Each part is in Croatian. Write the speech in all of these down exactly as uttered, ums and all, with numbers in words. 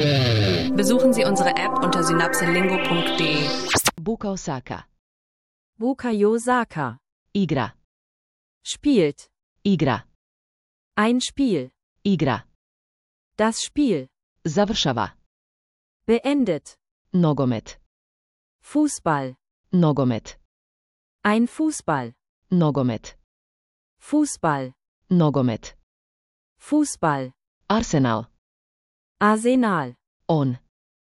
Besuchen Sie unsere App unter synapselingo punkt de. Buka Osaka. Bukayo Saka. Igra. Spielt. Igra. Ein Spiel. Igra. Das Spiel. Završava. Beendet. Nogomet. Fußball. Nogomet. Ein Fußball. Nogomet. Fußball. Nogomet. Fußball. Arsenal. Arsenal. On.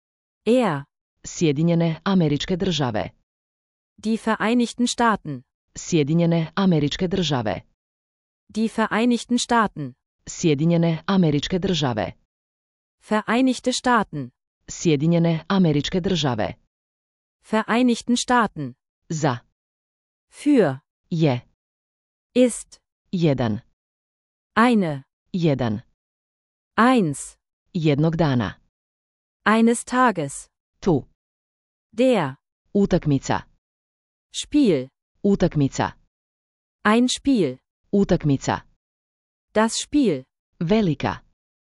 Er. Sjedinjene Američke Države. Die Vereinigten Staaten. Sjedinjene Američke Države. Die Vereinigten Staaten. Sjedinjene Američke Države. Vereinigte Staaten. Sjedinjene Američke Države. Vereinigten Staaten. Za. Für. Je. Ist. Jedan. Eine. Jedan. Eins. Jednog dana. Eines Tages. Tu. Der. Utakmica. Spiel. Utakmica. Ein Spiel. Utakmica. Das Spiel. Velika.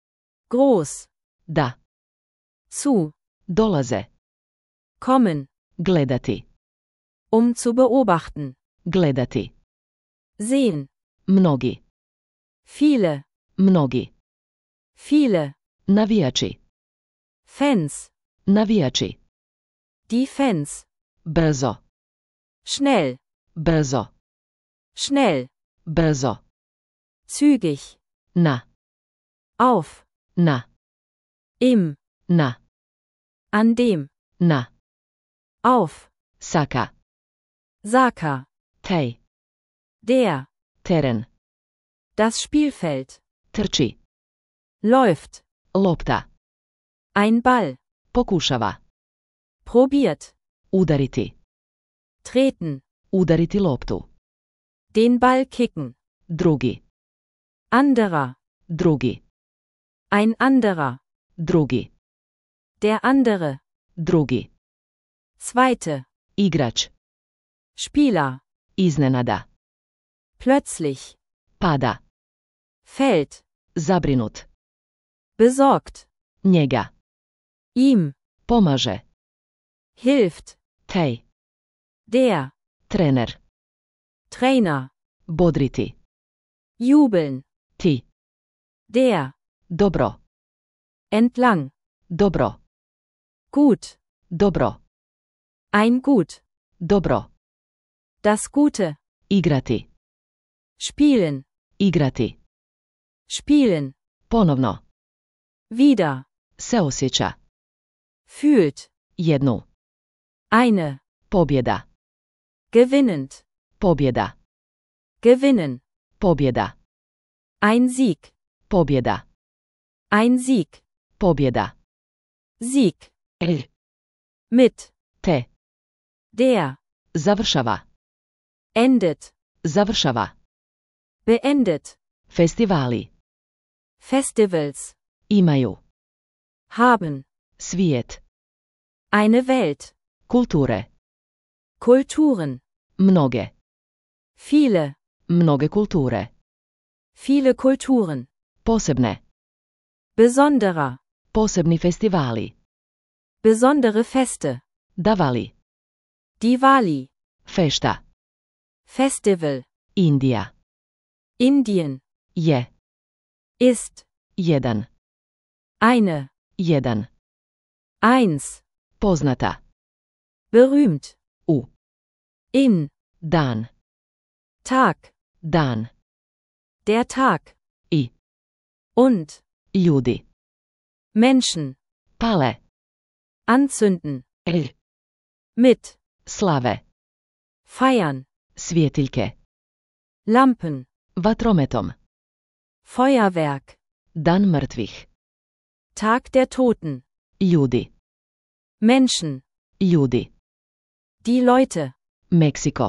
Groß. Da. Zu. Dolaze. Kommen. Gledati. Um zu beobachten. Gledati. Sehen. Mnogi. Viele. Mnogi. Viele. Navijači. Fans. Navijači. Die Fans. Brzo. Schnell. Brzo. Schnell. Brzo. Zügig. Na. Auf. Na. Im. Na. An dem. Na. Auf. Saka. Saka. Tej. Der. Teren. Das Spielfeld. Trči. Läuft. Lopta. Ein Ball. Pokušava. Probiert. Udariti. Treten. Udariti loptu. Den Ball kicken. Drugi. Anderer. Drugi. Ein anderer. Drugi. Der andere. Drugi. Zweite. Igrač. Spieler. Iznenada. Plötzlich. Pada. Fällt. Zabrinut. Besorgt. Njega. Ihm. Pomaže. Hilft. Tej. Der. Trener. Trainer. Bodriti. Jubeln. Ti. Der. Dobro. Entlang. Dobro. Gut. Dobro. Ein Gut. Dobro. Das Gute. Igrati. Spielen. Igrati. Spielen. Ponovno. Wieder. Se osjeća. Fühlt. Jednu. Eine. Pobjeda. Gewinnend. Pobjeda. Gewinnen. Pobjeda. Ein Sieg. Pobjeda. Ein Sieg. Pobjeda. Sieg. L. Mit. Te. Der. Završava. Endet. Završava. Beendet. Festivali. Festivals. Imaju. Haben. Svijet. Eine Welt. Kulture. Kulturen. Mnoge. Viele. Mnoge kulture. Viele Kulturen. Posebne. Besonderer. Posebni festivali. Besondere Feste. Davali. Diwali. Fešta. Festival. Indija. Indien. Je. Ist. Jedan. Eine. Jedan. Eins. Poznata. Berühmt. U. In. Dan. Tag. Dan. Der Tag. I. Und. Ljudi. Menschen. Pale. Anzünden. L. Mit. Slave. Feiern. Svjetiljke. Lampen. Vatrometom. Feuerwerk. Dan mrtvih. Tag der Toten. Ljudi. Menschen. Ljudi. Die Leute. Meksiko.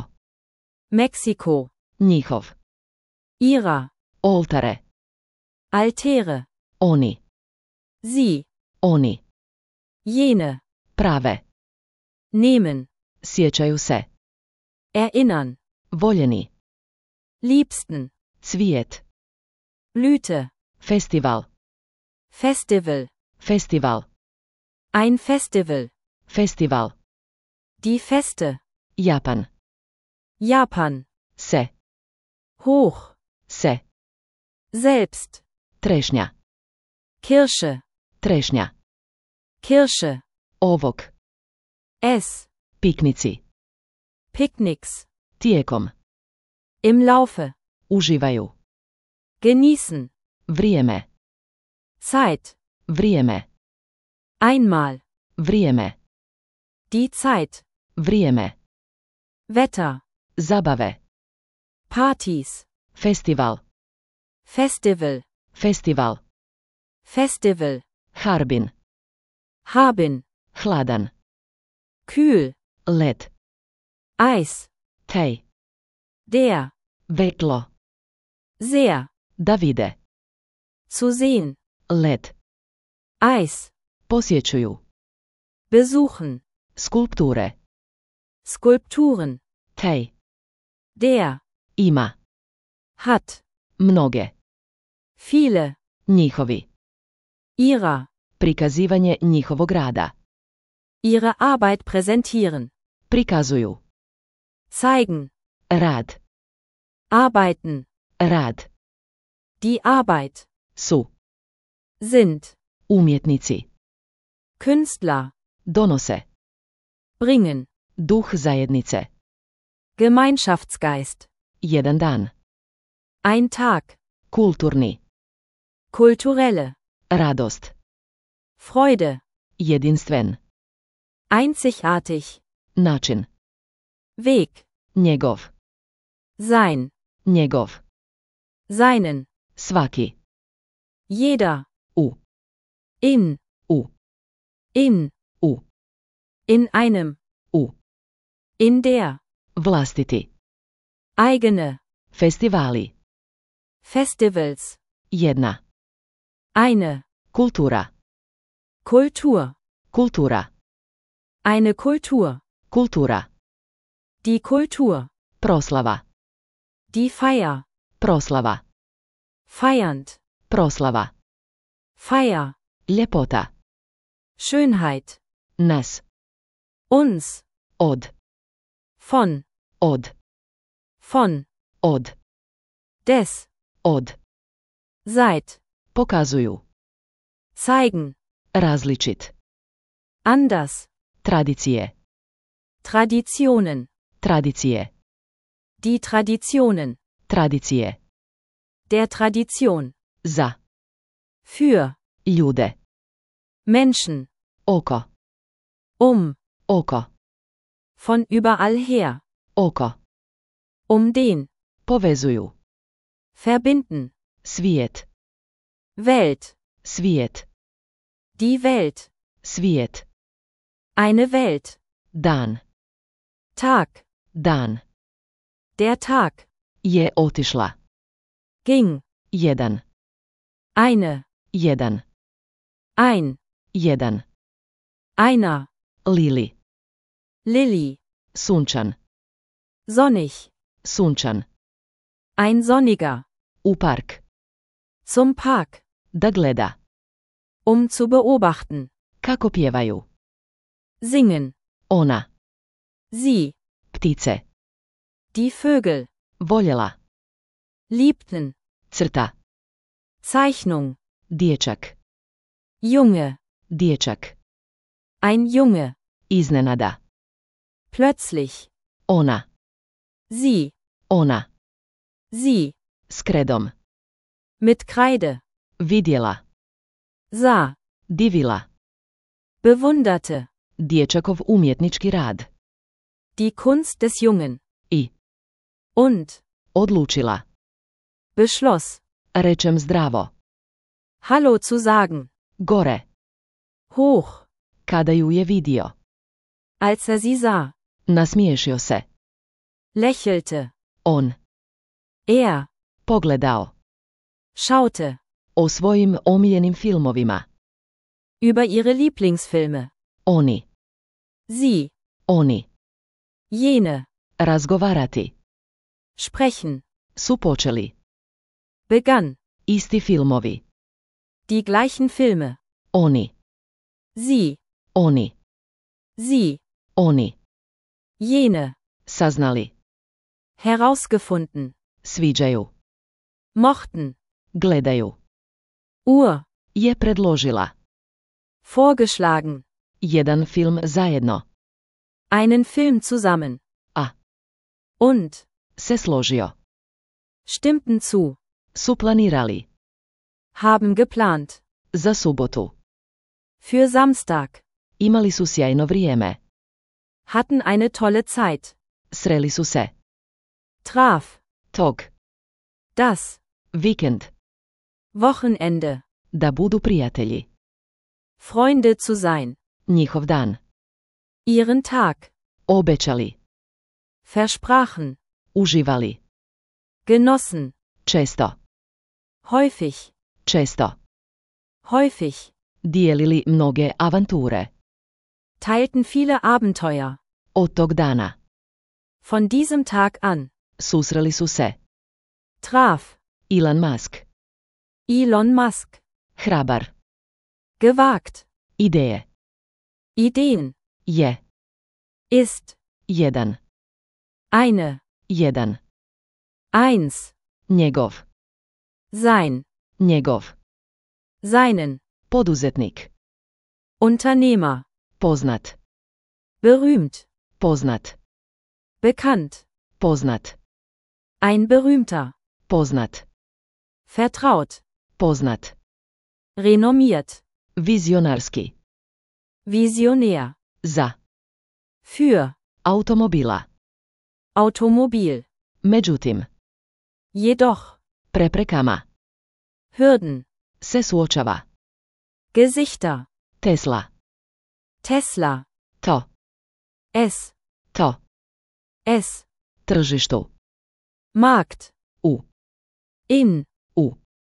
Mexiko. Njihov. Ihrer. Oltare. Altäre. Oni. Sie. Oni. Jene. Prave. Nehmen. Sjećaju se. Erinnern. Voljeni. Liebsten. Cvijet. Blüte. Festival. Festival. Festival. Ein Festival. Festival. Die Feste. Japan. Japan. Se. Hoch. Se. Selbst. Trešnja. Kirsche. Trešnja. Kirsche. Ovok. Es. Piknici. Picknicks. Tijekom. Im Laufe. Uživaju. Genießen. Vrijeme. Zeit. Vrijeme. Einmal. Vrijeme. Die Zeit. Vrijeme. Wetter. Zabave. Partys. Festival. Festival. Festival. Festival. Harbin. Haben. Hladan. Kühl. Led. Eis. Tej. Der. Vetlo. Sehr. Da vide. Zu sehen. Led. Eis. Posjećuju. Besuchen. Skulpture. Skulpturen. Tej. Der. Ima. Hat. Mnoge. Viele. Njihovi. Ihrer. Prikazivanje njihovog rada. Ihre Arbeit präsentieren. Prikazuju. Zeigen. Rad. Arbeiten. Rad. Die Arbeit. Su. Sind. Umjetnici. Künstler. Donose. Bringen. Duh zajednice. Gemeinschaftsgeist. Jedan dan. Ein Tag. Kulturni. Kulturelle. Radost. Freude. Jedinstven. Einzigartig. Način. Weg. Njegov. Sein. Njegov. Seinen. Svaki. Jeder. U. In. U. In. U. In einem. U. In der. Vlastiti. Eigene. Festivali. Festivals. Jedna. Eine. Kultura. Kultur. Kultura. Eine Kultur. Kultura. Die Kultur. Proslava. Die Feier. Proslava. Feiernd. Proslava. Feier. Ljepota. Schönheit. Nas. Uns. Od. Von. Od. Von. Od. Des. Od. Seit. Pokazuju. Zeigen. Različit. Anders. Tradicije. Traditionen. Tradicije. Die Traditionen. Tradicije. Der Tradition. Za. Für. Ljude. Menschen. Oko. Um. Oko. Von überall her. Oko. Um den. Povezuju. Verbinden. Svijet. Welt. Svijet. Die Welt. Svijet. Eine Welt. Dan. Tag. Dan. Der Tag. Je otišla. Ging. Jedan. Eine. Jedan. Ein. Jedan. Einer. Lili. Lilly. Sunčan. Sonnig. Sunčan. Ein sonniger. U park. Zum Park. Da gleda. Um zu beobachten. Kako pjevaju. Singen. Ona. Sie. Ptice. Die Vögel. Voljela. Liebten. Crta. Zeichnung. Dječak. Junge. Dječak. Ein Junge. Iznenada. Plötzlich. Ona. Sie. Ona. Sie. S kredom. Mit Kreide. Vidjela. Sah. Divila. Bewunderte. Dječakov umjetnički rad. Die Kunst des Jungen. I. Und. Odlučila. Beschloss. Rečem zdravo. Hallo zu sagen. Gore. Hoch. Kada ju je vidio. Als er sie sah. Nasmiješio se. Lächelte. On. Er. Pogledao. Schaute. O svojim omiljenim filmovima. Über ihre Lieblingsfilme. Oni. Sie. Oni. Jene. Razgovarati. Sprechen. Su počeli. Begann. Isti filmovi. Die gleichen Filme. Oni. Sie. Oni. Sie. Oni. Jene. Saznali. Herausgefunden. Sviđaju. Mochten. Gledaju. Uhr. Je predložila. Vorgeschlagen. Jedan film zajedno. Einen Film zusammen. A. Und. Se složio. Stimmten zu. Su planirali. Haben geplant. Za subotu. Für Samstag. Imali su sjajno vrijeme. Hatten eine tolle Zeit. Sreli su se. Traf. Tog. Das. Vikend. Wochenende. Da budu prijatelji. Freunde zu sein. Njihov dan. Ihren Tag. Obećali. Versprachen. Uživali. Genossen. Često. Häufig. Često. Häufig. Dijelili mnoge avanture. Teilten viele Abenteuer. Od tog dana. Von diesem Tag an. Susreli su se. Traf. Elon Musk. Elon Musk. Hrabar. Gewagt. Ideje. Ideen. Je. Ist. Jedan. Eine. Jedan. Eins. Njegov. Sein. Njegov. Seinen. Poduzetnik. Unternehmer. Poznat. Berühmt. Poznat. Bekannt. Poznat. Ein berühmter. Poznat. Vertraut. Poznat. Renommiert. Vizionarski. Visionär. Za. Für. Automobila. Automobil. Međutim. Jedoch. Preprekama. Hürden. Se suočava. Gesichter. Tesla. Tesla. To. Es. To. Es. Tržištu. Markt. U. In. U.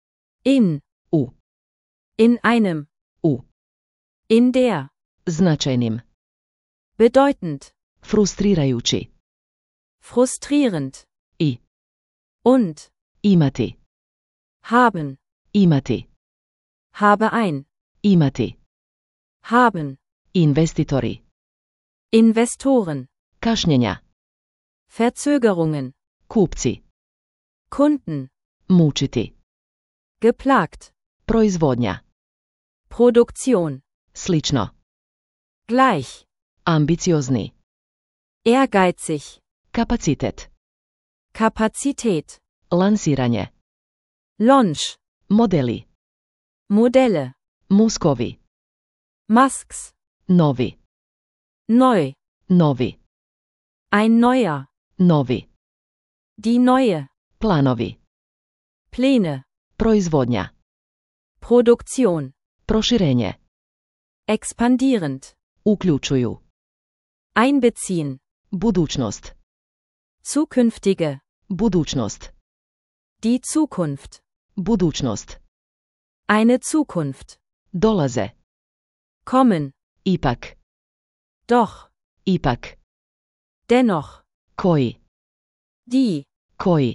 In. U. In einem. U. In der. Značajnim. Bedeutend. Frustrirajući. Frustrierend. I. Und. Imati. Haben. Imati. Habe ein. Imati. Haben. Investitori. Investoren. Kašnjenja. Verzögerungen. Kupci. Kunden. Mučiti. Geplagt. Proizvodnja. Produktion. Slično. Gleich. Ambiciozni. Ehrgeizig. Kapacitet. Kapazität. Lansiranje. Launch. Modeli. Modelle. Muskovi. Masks. Novi. Neu. Novi. Ein neuer. Novi. Die neue. Planovi. Pläne. Proizvodnja. Produktion. Proširenje. Expandierend. Uključuju. Einbeziehen. Budućnost. Zukünftige. Budućnost. Die Zukunft. Budućnost. Eine Zukunft. Dolaze. Kommen. Ipak. Doch. Ipak. Dennoch. Koji. Die. Koji.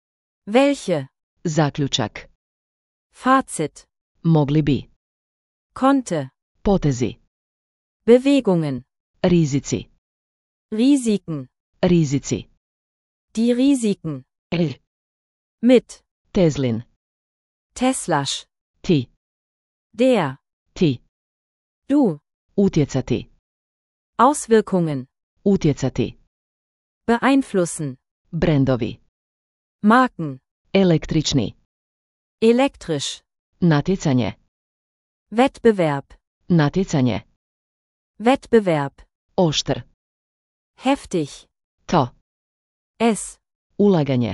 Welche. Zaključak. Fazit. Mogli bi. Konnte. Potezi. Bewegungen. Rizici. Risiken. Rizici. Die Risiken. L. Mit. Teslin. Teslasch. Ti. Der. Ti. Du. Utjecati. Auswirkungen. Utjecati. Beeinflussen. Brendovi. Marken. Električni. Elektrisch. Natjecanje. Wettbewerb. Natjecanje. Wettbewerb. Oštr. Heftig. To. Es. Ulaganje.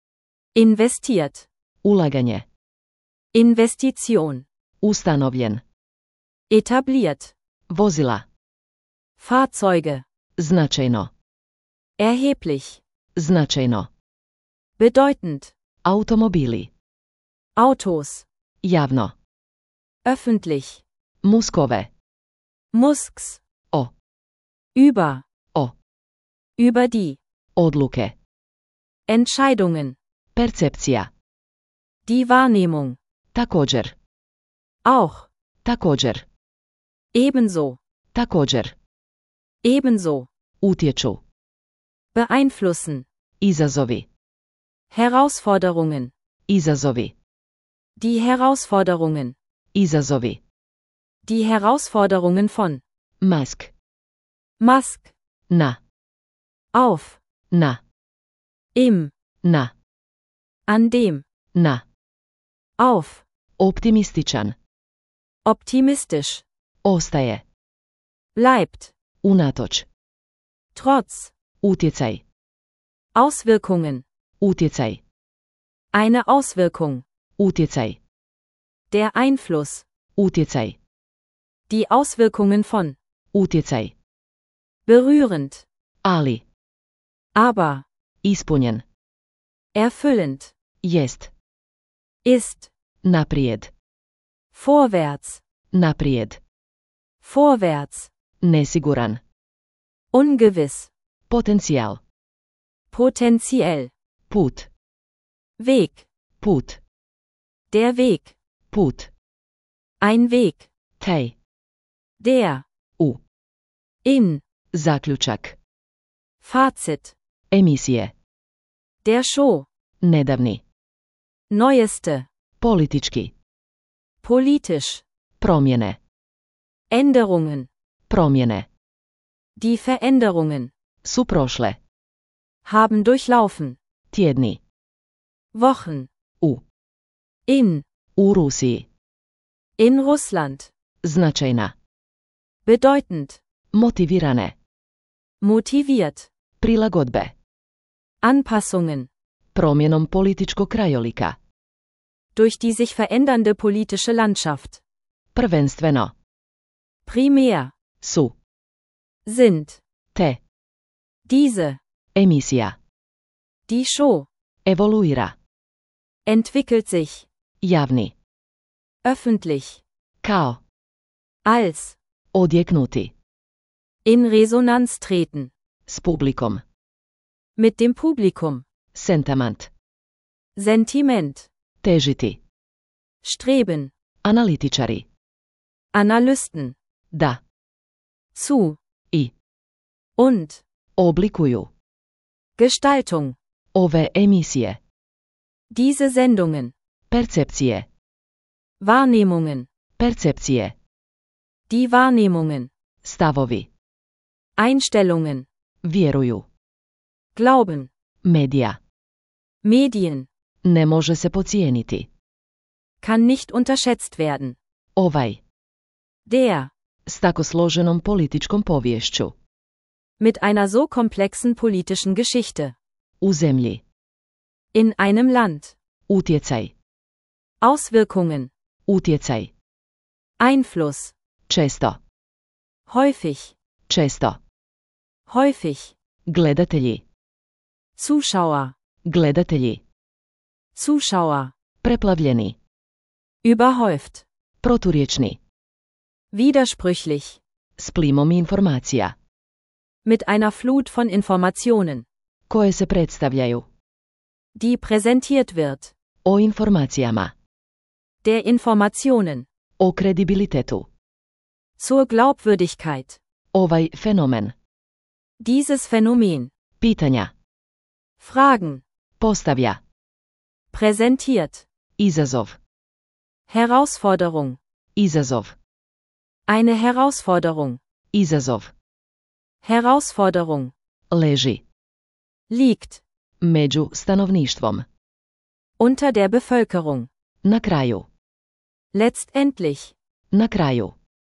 Investiert. Ulaganje. Investition. Ustanovljen. Etabliert. Vozila. Fahrzeuge. Značajno. Erheblich. Značajno. Bedeutend. Automobili. Autos. Javno. Öffentlich. Muskove. Musks. O. Über. O. Über die. Odluke. Entscheidungen. Percepcija. Die Wahrnehmung. Također. Auch. Također. Ebenso. Također. Ebenso. Utječu. Beeinflussen. Izazovi. Herausforderungen. Izazovi. Die Herausforderungen. Izazovi. Die Herausforderungen von. Mask. Mask. Na. Auf. Na. Im. Na. An dem. Na. Auf. Optimističan. Optimistisch. Ostaje. Bleibt. Unatoč. Trotz. Utjecaj. Auswirkungen. Utjecaj. Eine Auswirkung. Utjecaj. Der Einfluss. Utjecaj. Die Auswirkungen von. Utjecaj. Berührend. Ali. Aber. Ispunjen. Erfüllend. Jest. Ist. Naprijed. Vorwärts. Naprijed. Vorwärts. Nesiguran. Ungewiss. Potencijal. Potenziell. Put. Weg. Put. Der Weg. Put. Ein Weg. Taj. Der. U. In. Zaključak. Fazit. Emisije. Der Show. Nedavni. Neueste. Politički. Politisch. Promjene. Änderungen. Promjene. Die Veränderungen. Su prošle. Haben durchlaufen. Tjedni. Wochen. U. In. U Rusiji. In Russland. Značajna. Bedeutend. Motivirane. Motiviert. Prilagodbe. Anpassungen. Promjenom političkog krajolika. Durch die sich verändernde politische Landschaft. Prvenstveno. Primär. Su. Sind. Te. Diese. Emisija. Die Show. Evoluira. Entwickelt sich. Javni. Öffentlich. Kao. Als. Odjeknuti. In Resonanz treten. S publikom. Mit dem Publikum. Sentiment. Sentiment. Težiti. Streben. Analitičari. Analysten. Da. Zu. I. Und. Oblikuju. Gestaltung. Ove emisije. Diese Sendungen. Percepcije. Wahrnehmungen. Percepcije. Die Wahrnehmungen. Stavovi. Einstellungen. Vjeruju. Glauben. Medija. Medien. Ne može se pocijeniti. Kann nicht unterschätzt werden. Ovaj. Der. S tako složenom političkom poviješću. Mit einer so komplexen politischen Geschichte. U zemlji. In einem Land. Utjecaj. Auswirkungen. Utjecaj. Einfluss. Često. Häufig. Često. Häufig. Gledatelji. Zuschauer. Gledatelji. Zuschauer. Preplavljeni. Überhäuft. Proturječni. Widersprüchlich. S plimom informacija. Mit einer Flut von Informationen. Koje se predstavljaju. Die präsentiert wird. O informacijama. Der Informationen. O kredibilitetu. Zur Glaubwürdigkeit. Ovaj fenomen. Dieses Phänomen. Pitanja. Fragen. Postavlja. Präsentiert. Izazov. Herausforderung. Izazov. Eine Herausforderung. Izazov. Herausforderung. Leži. Liegt. Među stanovništvom. Unter der Bevölkerung. Na kraju. Letztendlich. Na kraju.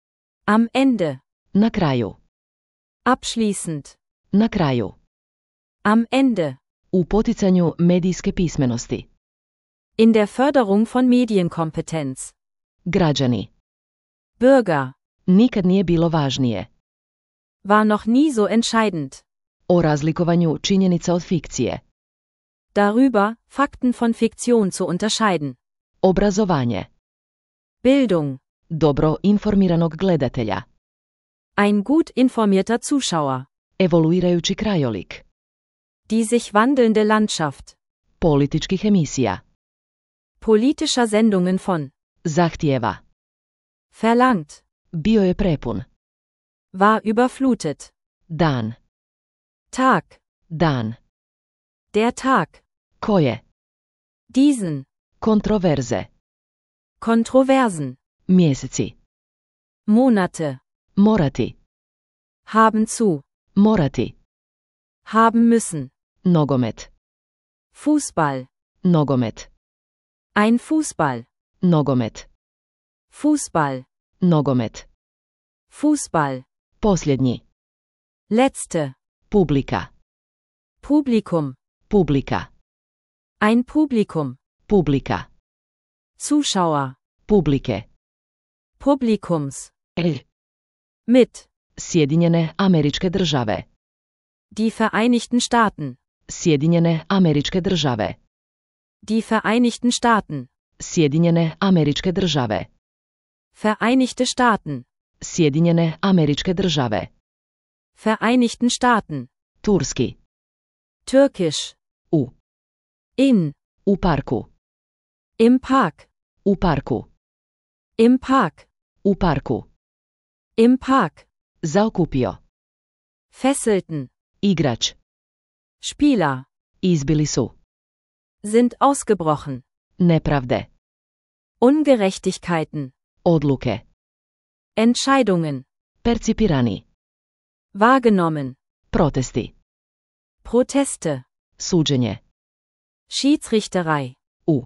Am Ende. Na kraju. Abschließend. Na kraju. Am Ende. U poticanju medijske pismenosti. In der Förderung von Medienkompetenz. Građani. Bürger. Nikad nije bilo važnije. War noch nie so entscheidend. O razlikovanju činjenica od fikcije. Darüber, Fakten von Fiktion zu unterscheiden. Obrazovanje. Bildung. Dobro informiranog gledatelja. Ein gut informierter Zuschauer. Evoluirajući krajolik. Die sich wandelnde Landschaft. Političkih emisija. Politischer Sendungen von. Zahtijeva. Verlangt. Bio je prepun. War überflutet. Dan. Tag. Dan. Der Tag. Koje. Diesen. Kontroverze. Kontroversen. Mjeseci. Monate. Morati. Haben zu. Morati. Haben müssen. Nogomet. Fußball. Nogomet. Ein Fußball. Nogomet. Fußball. Nogomet. Fußball. Posljednji. Letzte. Publika. Publikum. Publika. Ein Publikum. Publika. Zuschauer. Publike. Publikums. L. Mit. Sjedinjene Američke Države. Die Vereinigten Staaten. Sjedinjene Američke Države. Die Vereinigten Staaten. Sjedinjene Američke Države. Vereinigte Staaten. Sjedinjene Američke Države. Vereinigten Staaten. Turski. Türkisch. U. In. U parku. Im Park. U parku. Im Park. U parku. Im Park. Zaokupio. Fesselten. Igrač. Spieler. Izbili su. Sind ausgebrochen. Nepravde. Ungerechtigkeiten. Odluke. Entscheidungen. Percipirani. Wahrgenommen. Protesti. Proteste. Suđenje. Schiedsrichterei. U.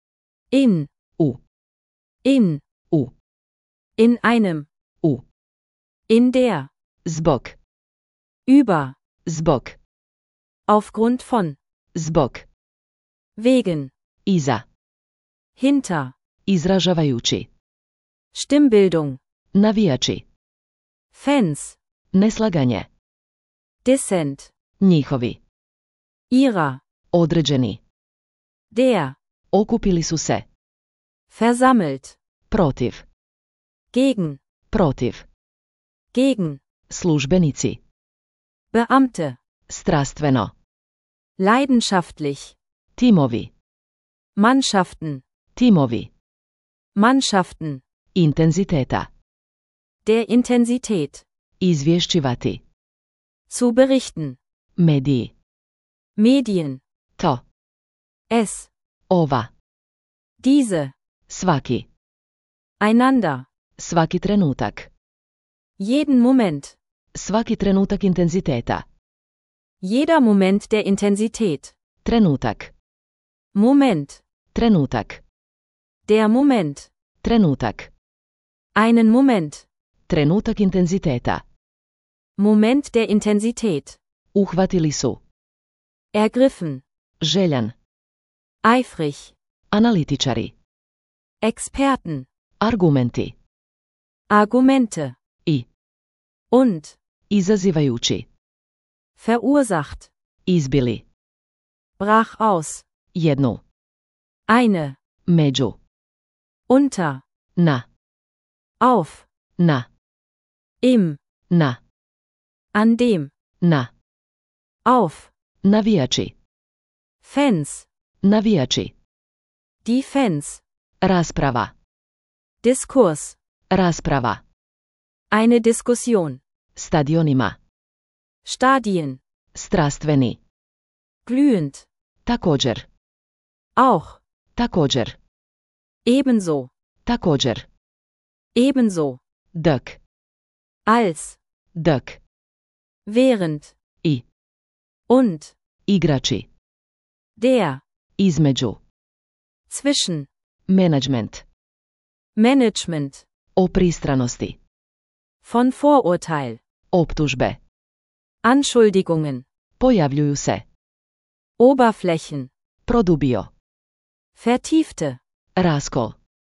In. U. In. U. In einem. U. In der. Zbog. Über. Zbog. Aufgrund von. Zbog. Wegen. Iza. Hinter. Izražavajući. Stimmbildung. Navijači. Fans. Neslaganje. Dissent. Njihovi. Ihrer. Određeni. Der. Okupili su se. Versammelt. Protiv. Gegen. Protiv. Gegen. Službenici. Beamte. Strastveno. Leidenschaftlich. Timovi. Mannschaften. Timovi. Mannschaften. Intenziteta. Der Intensität. Izvješćivati. Zu berichten. Mediji. Medien. To. Es. Ova. Diese. Svaki. Einander. Svaki trenutak. Jeden Moment. Svaki trenutak intenziteta. Jeder Moment der Intensität. Trenutak. Moment. Trenutak. Der Moment. Trenutak. Einen Moment. Trenutak intenziteta. Moment der Intensität. Uhvatili su. Ergriffen. Željan. Eifrig. Analitičari. Experten. Argumenti. Argumente. I. Und. Izazivajući. Verursacht. Izbili. Brach aus. Jednu. Eine. Među. Unter. Na. Auf. Na. Im. Na. An dem. Na. Auf. Navijači. Fans. Navijači. Die Fans. Rasprava. Diskurs. Rasprava. Eine Diskussion. Stadionima. Stadien. Strastveni. Glühend. Također. Auch. Također. Ebenso. Također. Ebenso. Dok. Als. Dok. Während. I. Und. Igrači. Der. Između. Zwischen. Management. Management. O pristranosti. Von Vorurteil. Optužbe. Anschuldigungen. Pojavljuju se. Oberflächen. Produbio. Vertiefte. Raskol.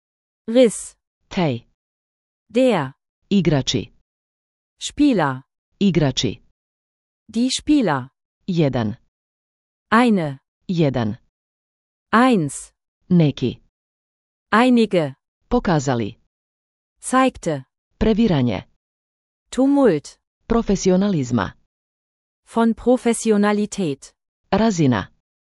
Riss. Tej. Der. Igrači. Spieler. Igrači. Die Spieler. Jedan. Eine. Jedan. Eins. Neki. Einige. Pokazali. Zeigte. Previranje. Tumult. Profesionalizma. Von Professionalität. Razina.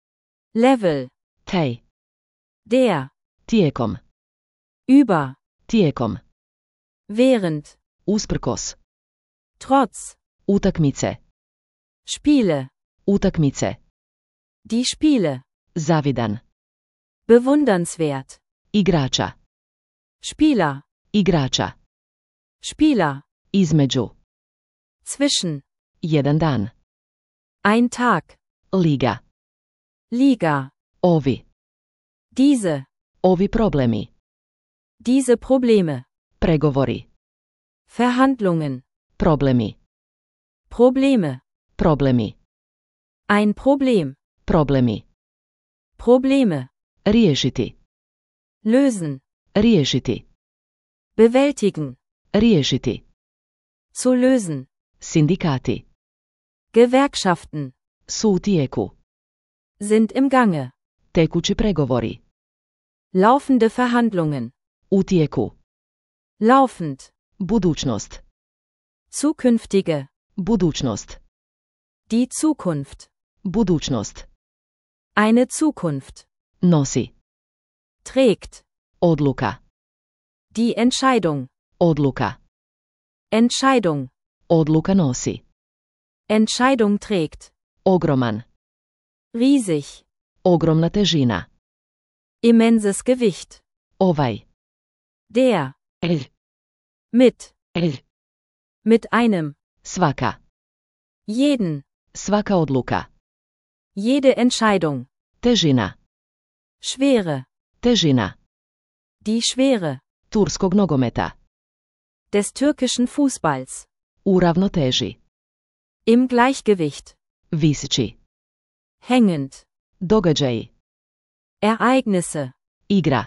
Level. Tej. Der. Tijekom. Über. Tijekom. Während. Usprkos. Trotz. Utakmice. Spiele. Utakmice. Die Spiele. Zavidan. Bewundernswert. Igrača. Spieler. Igrača. Spieler. Između. Zwischen. Jedan dan. Ein Tag. Liga. Liga. Ovi. Diese. Ovi problemi. Diese Probleme. Pregovori. Verhandlungen. Problemi. Probleme. Problemi. Ein Problem. Problemi. Probleme. Riješiti. Lösen. Riješiti. Bewältigen. Riješiti. Zu lösen. Sindikati. Gewerkschaften. Su u tijeku. Sind im Gange. Tekući pregovori. Laufende Verhandlungen. U tijeku. Laufend. Budućnost. Zukünftige. Budućnost. Die Zukunft. Budućnost. Eine Zukunft. Nosi. Trägt. Odluka. Die Entscheidung. Odluka. Entscheidung. Odluka nosi. Entscheidung trägt. Ogroman. Riesig. Ogromna težina. Immenses Gewicht. Ovaj. Der. El. Mit. El. Mit einem. Svaka. Jeden. Svaka odluka. Jede Entscheidung. Težina. Schwere. Težina. Die Schwere. Turskog nogometa. Des türkischen Fußballs. U ravnoteži. Im Gleichgewicht. Visči. Hängend. Događaji. Ereignisse. Igra.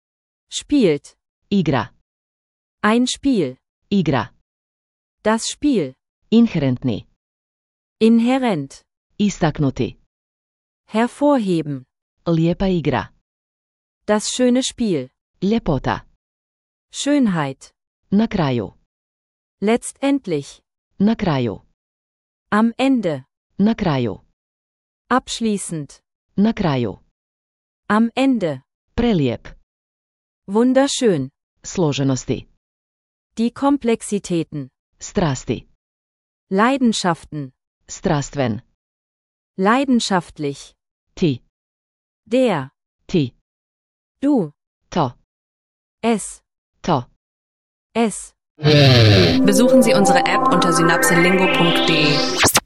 Spielt. Igra. Ein Spiel. Igra. Das Spiel. Inherentni. Inhärent. Istaknuti. Hervorheben. Lijepa igra. Das schöne Spiel. Ljepota. Schönheit. Na kraju. Letztendlich. Na kraju. Am Ende. Na kraju. Abschließend. Na kraju. Am Ende. Prelijep. Wunderschön. Složenosti. Die Komplexitäten. Strasti. Leidenschaften. Strastven. Leidenschaftlich. Ti. Der. Ti. Du. To. Es. To. Es. Besuchen Sie unsere App unter synapselingo punkt de.